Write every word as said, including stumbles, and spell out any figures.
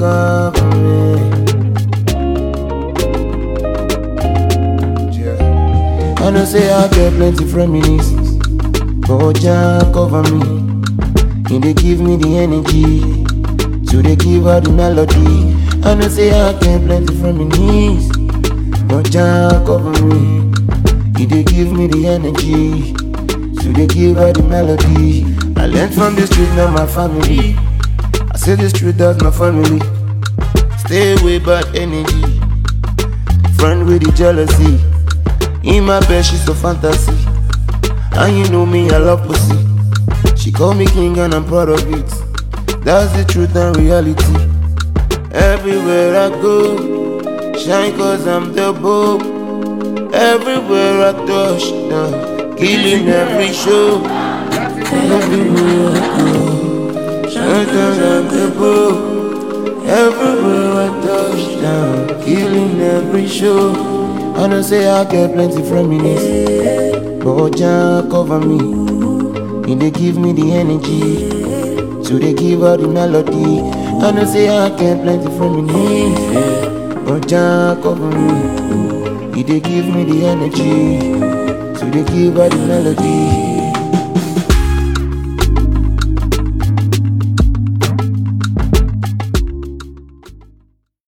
cover me. Yeah. I know say I get plenty reminiscences, but Jah cover me. He dey give me the energy, so they give her the melody. I know say I get plenty reminiscences, but Jah cover me. He dey give me the energy, so they give her the melody. I learned from the street, not my family. I say the street, that's my family. Stay away bad energy, friend with the jealousy. In my bed, she's a fantasy, and you know me, I love pussy. She call me king and I'm proud of it. That's the truth and reality. Everywhere I go, shine cause I'm the Pope. Everywhere I touch down, killing every show. Everywhere I go, shine cause I'm the Pope. Everywhere I touch down, killing every show. I know say I get plenty reminiscences, but Jah cover me. He dey give me the energy, so they give her the melody. I know say I get plenty reminiscences, but Jah cover me. He dey give me the energy, so they give her the melody.